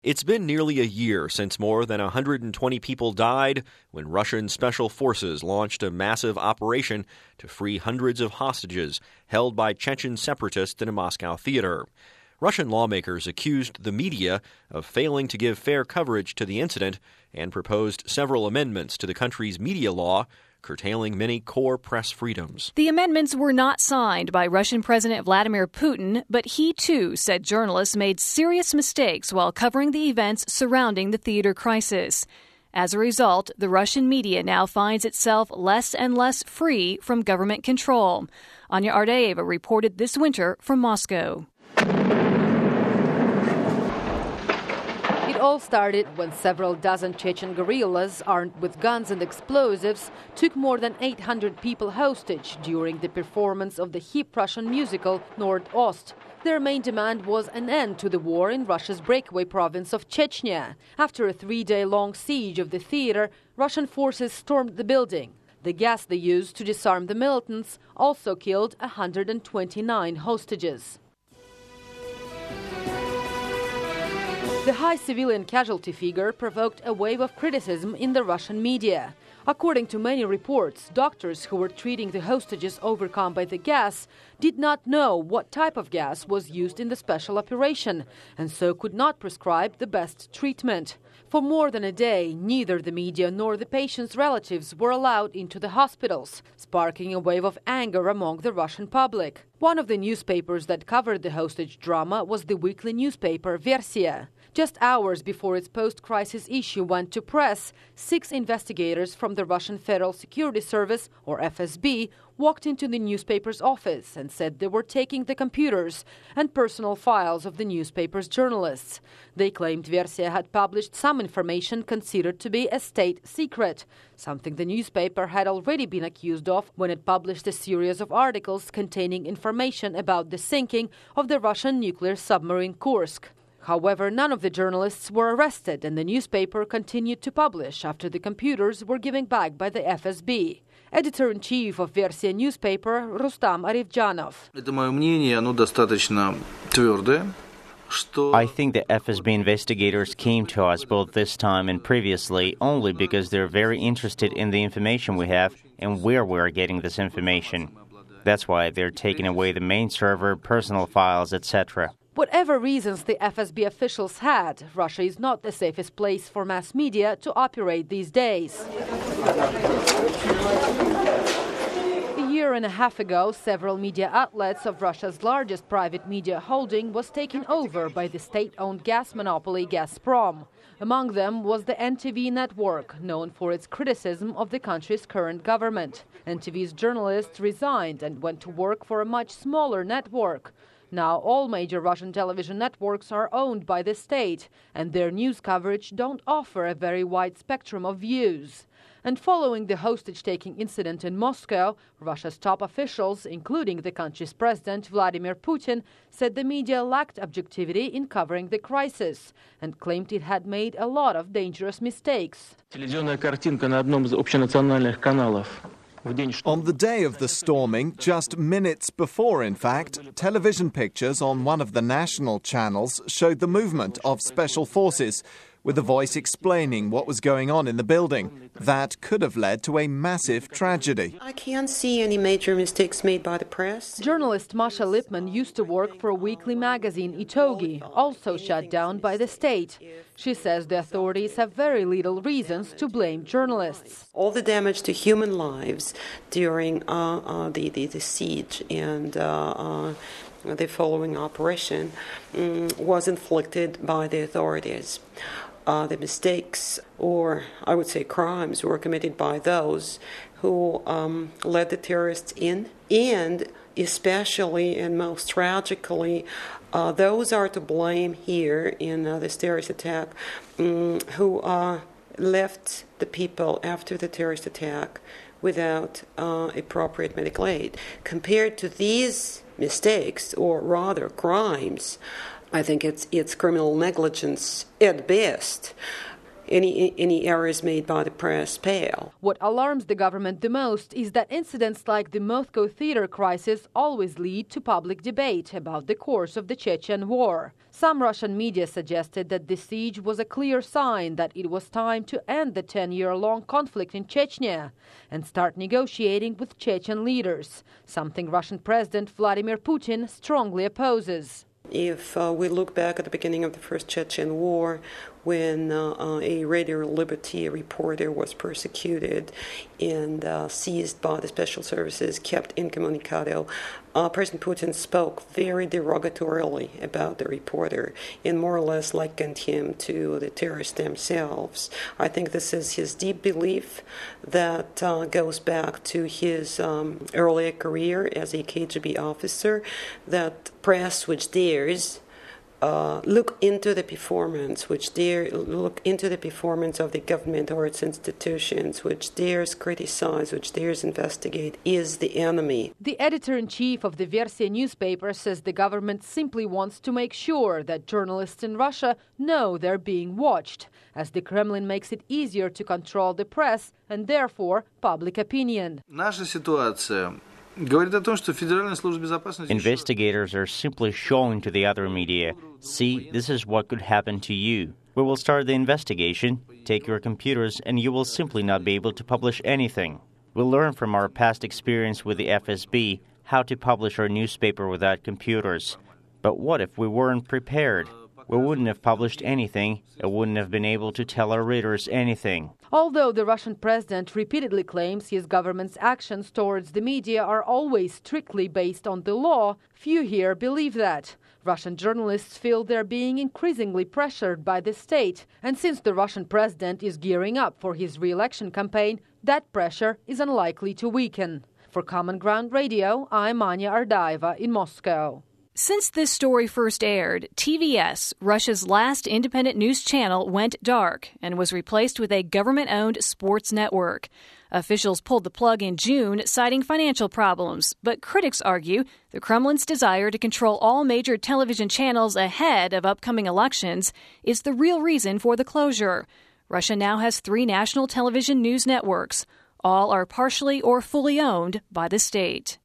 It's been nearly a year since more than 120 people died when Russian special forces launched a massive operation to free hundreds of hostages held by Chechen separatists in a Moscow theater. Russian lawmakers accused the media of failing to give fair coverage to the incident and proposed several amendments to the country's media law, curtailing many core press freedoms. The amendments were not signed by Russian President Vladimir Putin, but he too said journalists made serious mistakes while covering the events surrounding the theater crisis. As a result, the Russian media now finds itself less and less free from government control. Anya Ardeyeva reported this winter from Moscow. It all started when several dozen Chechen guerrillas, armed with guns and explosives, took more than 800 people hostage during the performance of the hit Russian musical Nord-Ost. Their main demand was an end to the war in Russia's breakaway province of Chechnya. After a 3-day-long siege of the theater, Russian forces stormed the building. The gas they used to disarm the militants also killed 129 hostages. The high civilian casualty figure provoked a wave of criticism in the Russian media. According to many reports, doctors who were treating the hostages overcome by the gas did not know what type of gas was used in the special operation and so could not prescribe the best treatment. For more than a day, neither the media nor the patients' relatives were allowed into the hospitals, sparking a wave of anger among the Russian public. One of the newspapers that covered the hostage drama was the weekly newspaper Versia. Just hours before its post-crisis issue went to press, 6 investigators from the Russian Federal Security Service, or FSB, walked into the newspaper's office and said they were taking the computers and personal files of the newspaper's journalists. They claimed Versia had published some information considered to be a state secret, something the newspaper had already been accused of when it published a series of articles containing information about the sinking of the Russian nuclear submarine Kursk. However, none of the journalists were arrested and the newspaper continued to publish after the computers were given back by the FSB. Editor-in-chief of Versia newspaper, Rustam Arifjanov. I think the FSB investigators came to us both this time and previously only because they're very interested in the information we have and where we're getting this information. That's why they're taking away the main server, personal files, etc. Whatever reasons the FSB officials had, Russia is not the safest place for mass media to operate these days. A year and a half ago, several media outlets of Russia's largest private media holding was taken over by the state-owned gas monopoly Gazprom. Among them was the NTV network, known for its criticism of the country's current government. NTV's journalists resigned and went to work for a much smaller network. Now all major Russian television networks are owned by the state, and their news coverage don't offer a very wide spectrum of views. And following the hostage-taking incident in Moscow, Russia's top officials, including the country's president Vladimir Putin, said the media lacked objectivity in covering the crisis and claimed it had made a lot of dangerous mistakes. On the day of the storming, just minutes before, in fact, television pictures on one of the national channels showed the movement of special forces, with a voice explaining what was going on in the building. That could have led to a massive tragedy. I can't see any major mistakes made by the press. Journalist Masha Lipman used to work for a weekly magazine, Itogi, also shut down by the state. She says the authorities have very little reasons to blame journalists. All the damage to human lives during the siege and the following operation was inflicted by the authorities. The mistakes, or I would say crimes, were committed by those who led the terrorists in, and especially and most tragically, those are to blame here in this terrorist attack who left the people after the terrorist attack without appropriate medical aid. Compared to these mistakes, or rather crimes, I think it's criminal negligence at best. any errors made by the press pale. What alarms the government the most is that incidents like the Moscow theater crisis always lead to public debate about the course of the Chechen war. Some Russian media suggested that the siege was a clear sign that it was time to end the 10-year-long conflict in Chechnya and start negotiating with Chechen leaders, something Russian President Vladimir Putin strongly opposes. If we look back at the beginning of the First Chechen War, when a Radio Liberty reporter was persecuted and seized by the special services, kept incommunicado, President Putin spoke very derogatorily about the reporter and more or less likened him to the terrorists themselves. I think this is his deep belief that goes back to his earlier career as a KGB officer, that press which dares look into the performance, look into the performance of the government or its institutions, which dares criticize, which dares investigate, is the enemy. The editor-in-chief of the Versia newspaper says the government simply wants to make sure that journalists in Russia know they're being watched, as the Kremlin makes it easier to control the press and therefore public opinion. Investigators are simply showing to the other media, see, this is what could happen to you. We will start the investigation, take your computers, and you will simply not be able to publish anything. We'll learn from our past experience with the FSB how to publish our newspaper without computers. But what if we weren't prepared? We wouldn't have published anything and wouldn't have been able to tell our readers anything. Although the Russian president repeatedly claims his government's actions towards the media are always strictly based on the law, few here believe that. Russian journalists feel they're being increasingly pressured by the state, and since the Russian president is gearing up for his re-election campaign, that pressure is unlikely to weaken. For Common Ground Radio, I'm Anya Ardaeva in Moscow. Since this story first aired, TVS, Russia's last independent news channel, went dark and was replaced with a government-owned sports network. Officials pulled the plug in June, citing financial problems, but critics argue the Kremlin's desire to control all major television channels ahead of upcoming elections is the real reason for the closure. Russia now has 3 national television news networks. All are partially or fully owned by the state.